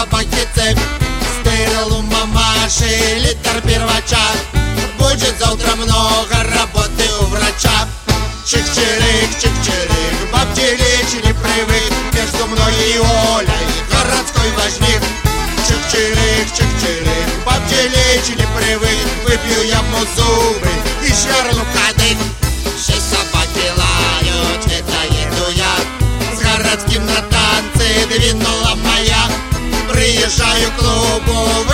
собаки цепь, стырил у мамаши литр первача. Будет завтра много работы у врача. Чик-чирик, чик-чирик, бабки лечь не привык. Между мной и Олей городской важник. Чик-чирик, чик-чирик, бабки лечь не привык. Выпью я ему зубы и швырну кадык. Все собаки лают, это еду я. С городским на танцы двинула моя. Приезжаю к клубу,